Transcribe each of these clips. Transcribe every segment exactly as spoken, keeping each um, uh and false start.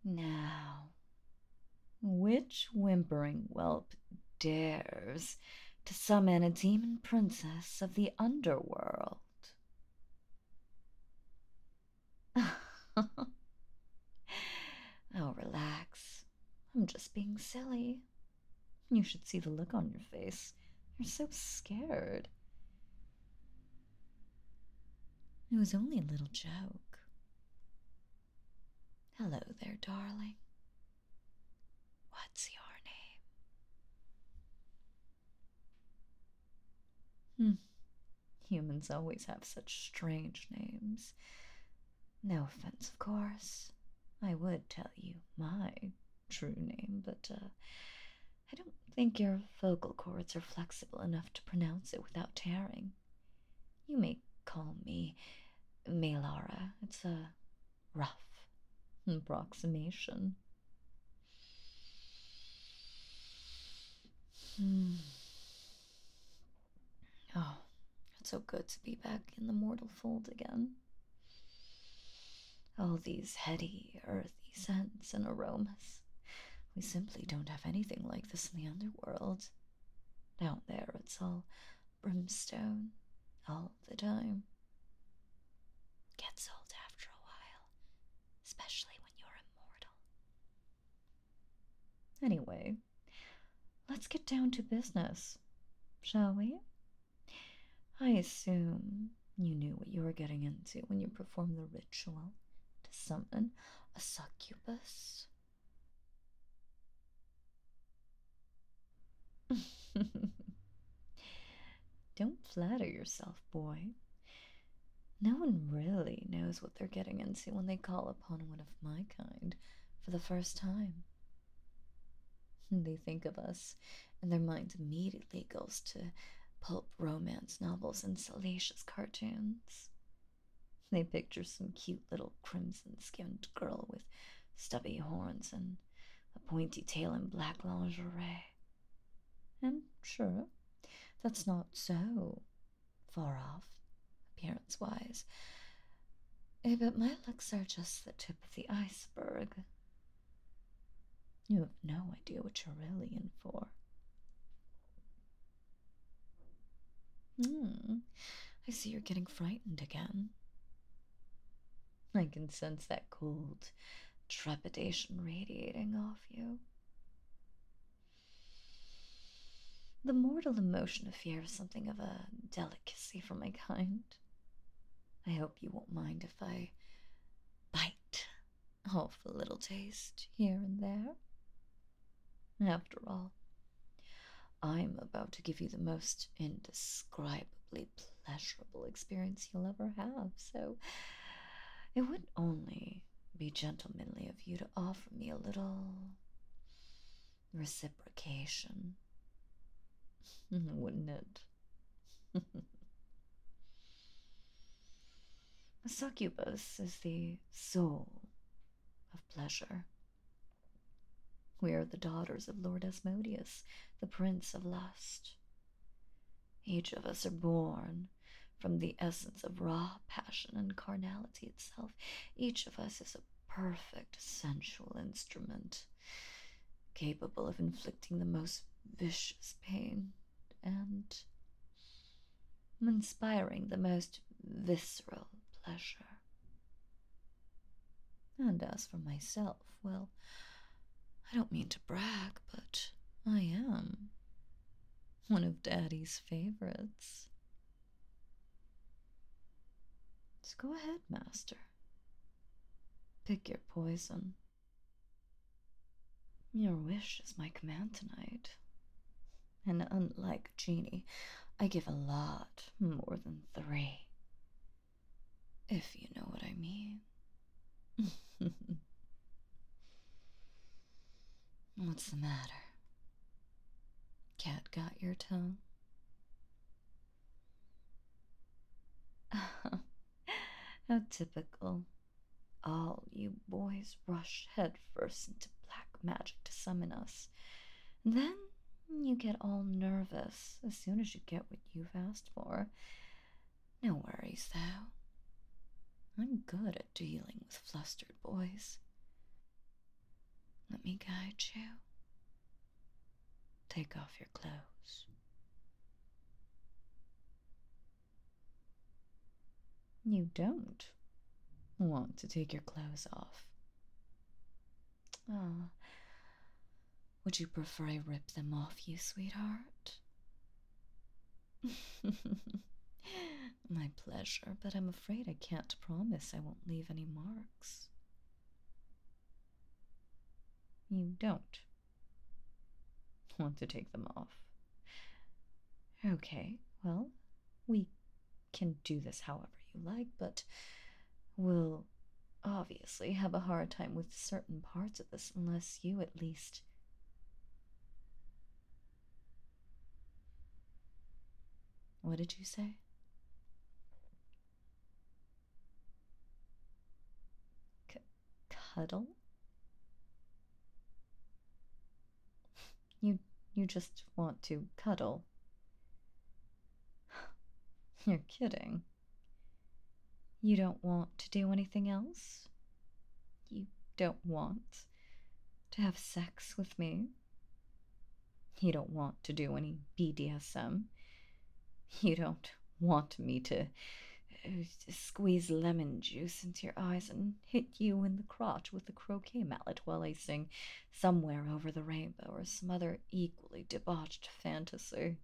Now, which whimpering whelp dares to summon a demon princess of the underworld? Oh, relax. I'm just being silly. You should see the look on your face. You're so scared. It was only a little joke. Hello there, darling. What's your name? Hmm. Humans always have such strange names. No offense, of course. I would tell you my true name, but uh, I don't think your vocal cords are flexible enough to pronounce it without tearing. You may call me Melara. It's a rough approximation. Hmm. Oh, it's so good to be back in the mortal fold again. All these heady, earthy scents and aromas. We simply don't have anything like this in the underworld. Down there, it's all brimstone, all the time. Gets old after a while, especially when you're immortal. Anyway, let's get down to business, shall we? I assume you knew what you were getting into when you performed the ritual to summon a succubus. Don't flatter yourself, boy. No one really knows what they're getting into when they call upon one of my kind for the first time. They think of us, and their mind immediately goes to pulp romance novels and salacious cartoons. They picture some cute little crimson skinned girl with stubby horns and a pointy tail and black lingerie. And sure, that's not so far off, appearance wise. Eh, but my looks are just the tip of the iceberg. You have no idea what you're really in for. Hmm, I see you're getting frightened again. I can sense that cold trepidation radiating off you. The mortal emotion of fear is something of a delicacy for my kind. I hope you won't mind if I bite off a little taste here and there. After all, I'm about to give you the most indescribably pleasurable experience you'll ever have, so it would only be gentlemanly of you to offer me a little reciprocation, wouldn't it? A succubus is the soul of pleasure. We are the daughters of Lord Asmodeus, the Prince of Lust. Each of us are born from the essence of raw passion and carnality itself. Each of us is a perfect sensual instrument, capable of inflicting the most vicious pain and inspiring the most visceral pleasure. And as for myself, well, I don't mean to brag, but I am one of Daddy's favorites. So go ahead, Master. Pick your poison. Your wish is my command tonight. And unlike Genie, I give a lot more than three. If you know what I mean. What's the matter? Cat got your tongue? How typical. All you boys rush headfirst into black magic to summon us. Then you get all nervous as soon as you get what you've asked for. No worries, though. I'm good at dealing with flustered boys. Let me guide you. Take off your clothes. You don't want to take your clothes off. Ah, would you prefer I rip them off you, sweetheart? My pleasure, but I'm afraid I can't promise I won't leave any marks. You don't want to take them off. Okay, well, we can do this however you like, but we'll obviously have a hard time with certain parts of this unless you at least. What did you say? C cuddle? You you just want to cuddle. You're kidding. You don't want to do anything else? You don't want to have sex with me? You don't want to do any B D S M? You don't want me to uh, squeeze lemon juice into your eyes and hit you in the crotch with a croquet mallet while I sing Somewhere Over the Rainbow or some other equally debauched fantasy?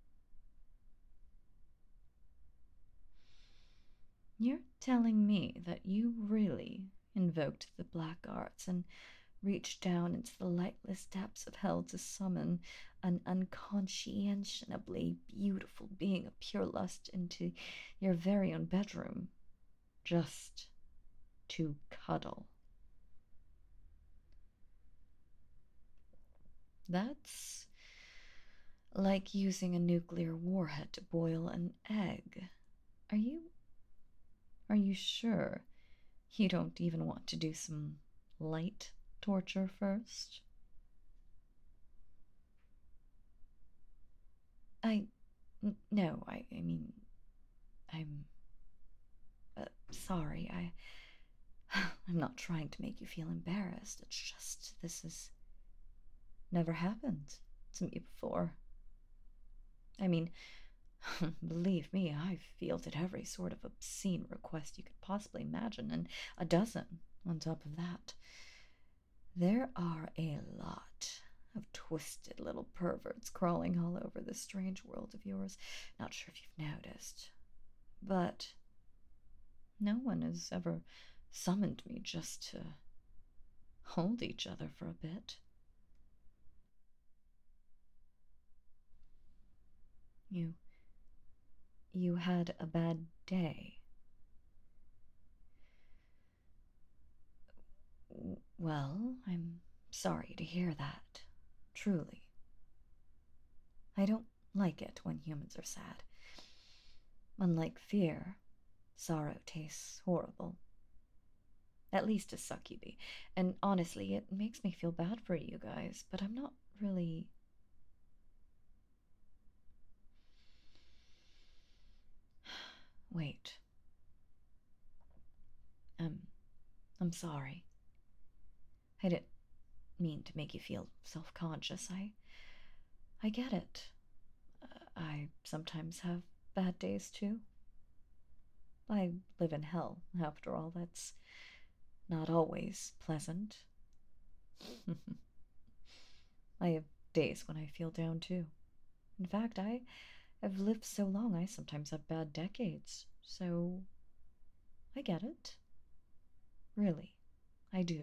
You're telling me that you really invoked the black arts and reached down into the lightless depths of hell to summon an unconscientiously beautiful being of pure lust into your very own bedroom, just to cuddle. That's like using a nuclear warhead to boil an egg. Are you. Are you sure you don't even want to do some light torture first? I. N- no, I, I mean. I'm. Uh, sorry, I. I'm not trying to make you feel embarrassed. It's just this has never happened to me before. I mean, believe me, I've fielded every sort of obscene request you could possibly imagine, and a dozen on top of that. There are a lot of twisted little perverts crawling all over this strange world of yours. Not sure if you've noticed, but no one has ever summoned me just to hold each other for a bit. You. You had a bad day. Well, I'm sorry to hear that. Truly. I don't like it when humans are sad. Unlike fear, sorrow tastes horrible. At least to succubi. And honestly, it makes me feel bad for you guys, but I'm not really. Wait. Um, I'm sorry. I didn't mean to make you feel self-conscious. I I get it. Uh, I sometimes have bad days too. I live in hell, after all. That's not always pleasant. I have days when I feel down too. In fact, I have lived so long I sometimes have bad decades. So I get it. Really, I do.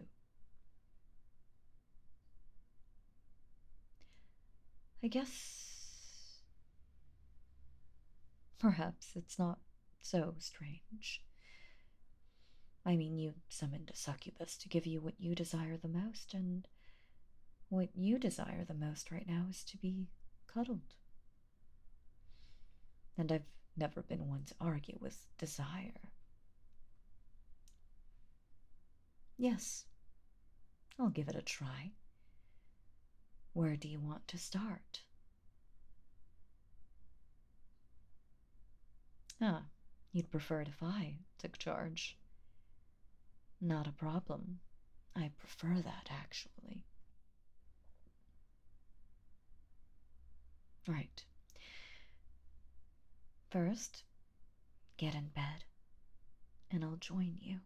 I guess perhaps it's not so strange. I mean, you summoned a succubus to give you what you desire the most, and what you desire the most right now is to be cuddled. And I've never been one to argue with desire. Yes, I'll give it a try. Where do you want to start? Ah, you'd prefer it if I took charge. Not a problem. I prefer that, actually. Right. First, get in bed, and I'll join you.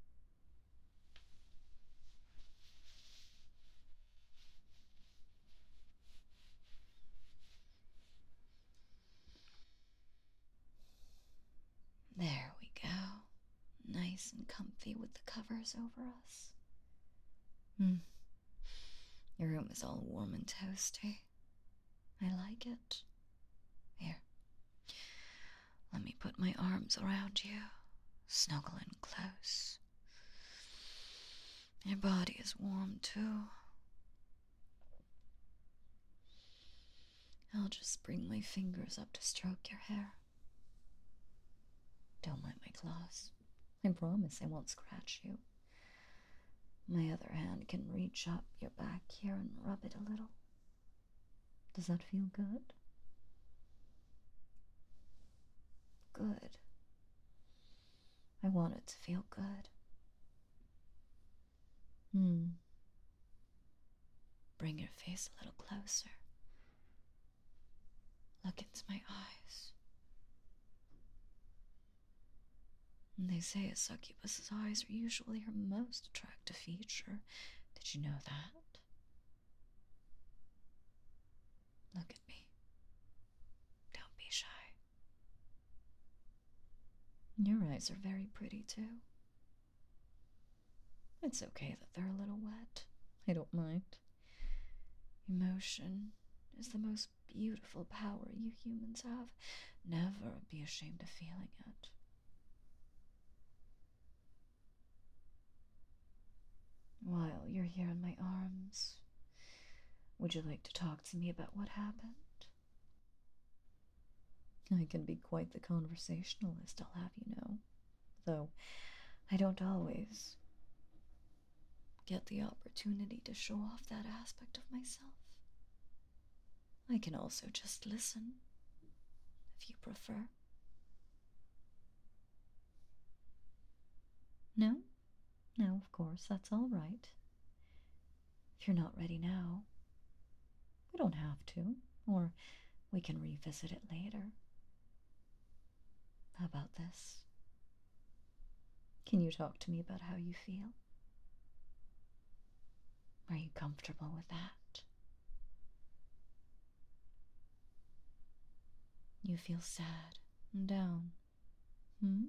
There we go. Nice and comfy with the covers over us. Hmm. Your room is all warm and toasty. I like it. Here. Let me put my arms around you. Snuggle in close. Your body is warm too. I'll just bring my fingers up to stroke your hair. Don't mind my claws. I promise I won't scratch you. My other hand can reach up your back here and rub it a little. Does that feel good? Good. I want it to feel good. Hmm. Bring your face a little closer. Look into my eyes. And they say a succubus's eyes are usually her most attractive feature. Did you know that? Look at me. Don't be shy. Your eyes are very pretty, too. It's okay that they're a little wet. I don't mind. Emotion is the most beautiful power you humans have. Never be ashamed of feeling it. While you're here in my arms, would you like to talk to me about what happened? I can be quite the conversationalist, I'll have you know. Though I don't always get the opportunity to show off that aspect of myself. I can also just listen, if you prefer. No? No, of course, that's all right. If you're not ready now, we don't have to, or we can revisit it later. How about this? Can you talk to me about how you feel? Are you comfortable with that? You feel sad and down. Hmm?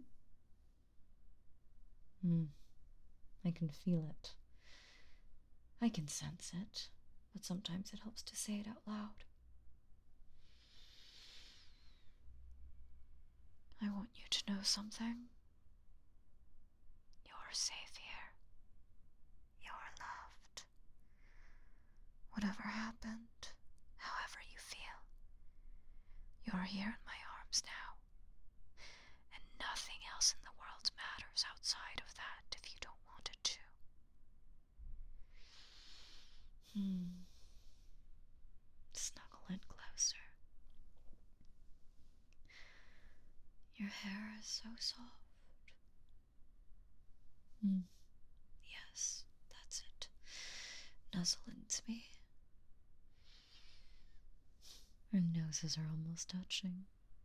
Hmm. I can feel it. I can sense it, but sometimes it helps to say it out loud. I want you to know something. You're safe here. You're loved. Whatever happened, however you feel, you're here in my arms now. And nothing else in the world matters outside of that if you don't want it to. Hmm. Snuggle in closer. Your hair is so soft. Hmm. Yes, that's it. Nuzzle into me. Our noses are almost touching.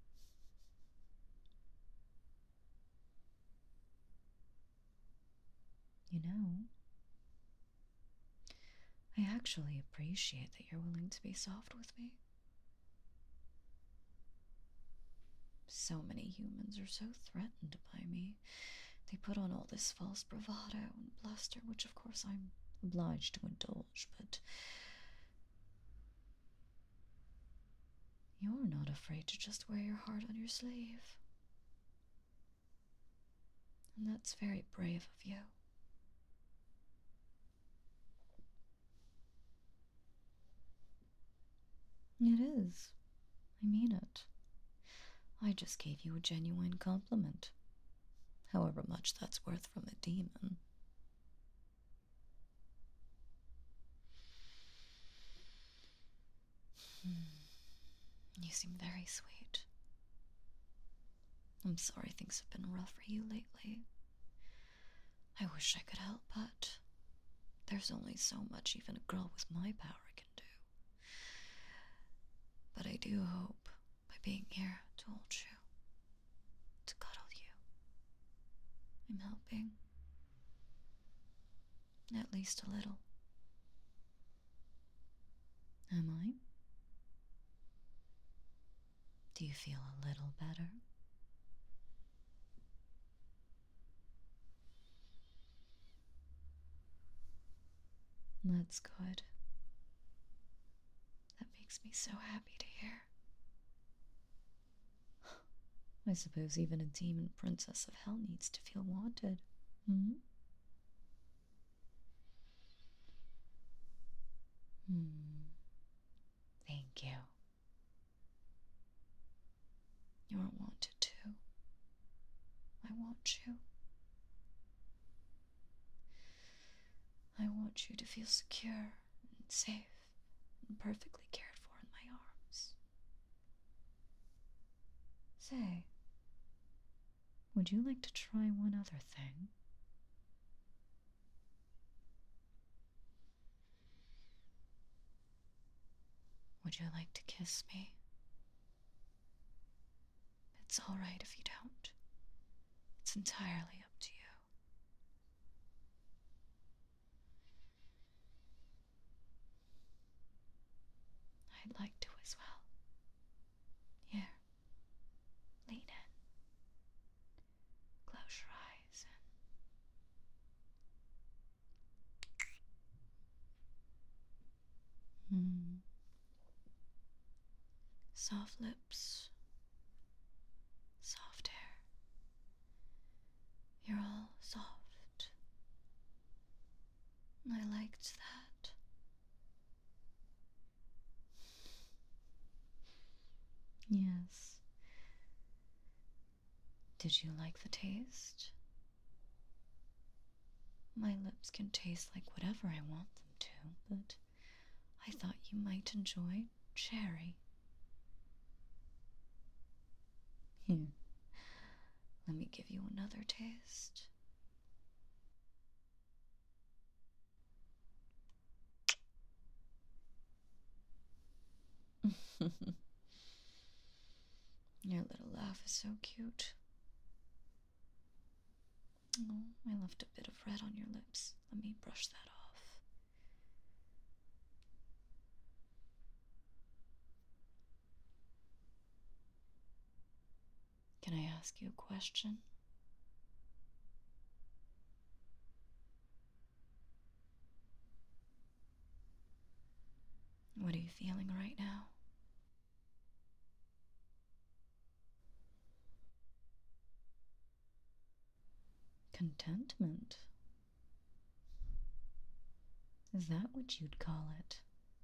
You know, I actually appreciate that you're willing to be soft with me. So many humans are so threatened by me. They put on all this false bravado and bluster, which of course I'm obliged to indulge, but you're not afraid to just wear your heart on your sleeve. And that's very brave of you. It is. I mean it. I just gave you a genuine compliment. However much that's worth from a demon. Hmm. You seem very sweet. I'm sorry things have been rough for you lately. I wish I could help, but there's only so much even a girl with my power can do. But I do hope, by being here to hold you, to cuddle you, I'm helping. At least a little. Am I? Do you feel a little better? That's good. That makes me so happy to hear. I suppose even a demon princess of hell needs to feel wanted. Hmm? Hmm. Thank you. You're wanted too. I want you. I want you to feel secure and safe and perfectly cared for in my arms. Say, would you like to try one other thing? Would you like to kiss me? It's all right if you don't. It's entirely up to you. I'd like to as well. Here, lean in. Close your eyes and... Hmm. Soft lips. Soft hair. You're all soft. I liked that. Yes. Did you like the taste? My lips can taste like whatever I want them to, but I thought you might enjoy cherry. Here, let me give you another taste. Your little laugh is so cute. Oh, I left a bit of red on your lips. Let me brush that off. Can I ask you a question? What are you feeling right now? Contentment? Is that what you'd call it?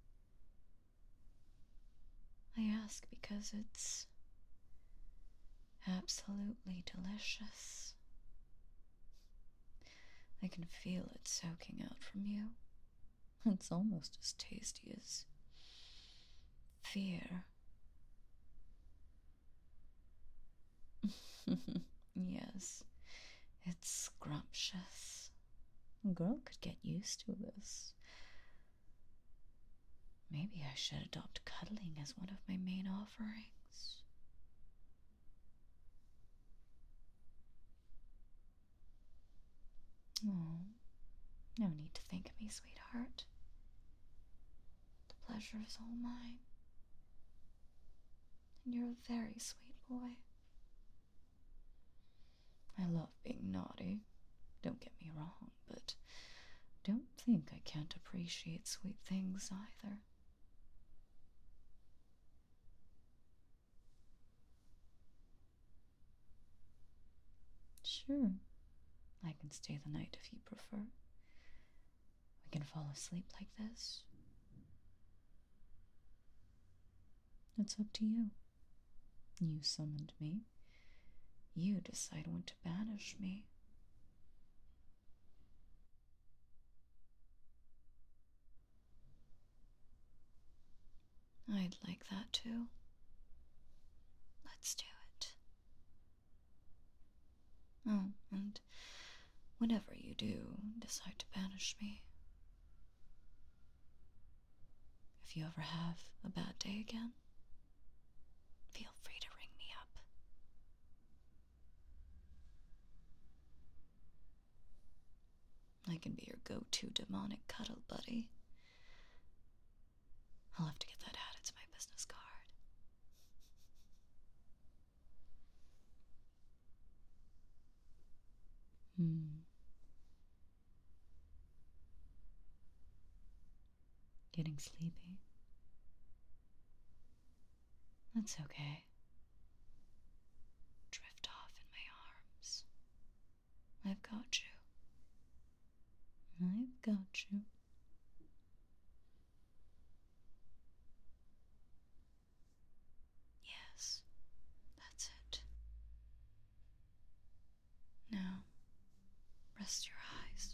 I ask because it's absolutely delicious. I can feel it soaking out from you. It's almost as tasty as fear. Yes, it's scrumptious. A girl could get used to this. Maybe I should adopt cuddling as one of my main offerings. Oh, no need to thank me, sweetheart. The pleasure is all mine. And you're a very sweet boy. I love being naughty, don't get me wrong, but don't think I can't appreciate sweet things either. Sure, I can stay the night if you prefer. We can fall asleep like this. It's up to you. You summoned me. You decide when to banish me. I'd like that too. Let's do it. Oh, and whenever you do decide to banish me, if you ever have a bad day again, Feel free to ring me up. I can be your go-to demonic cuddle buddy. I'll have to get that added to my business card. Hmm. Getting sleepy? That's okay. Drift off in my arms. I've got you. I've got you. Yes, that's it. Now, rest your eyes.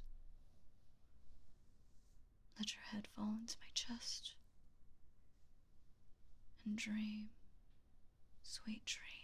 Let your head fall into my chest. And dream. Sweet dreams.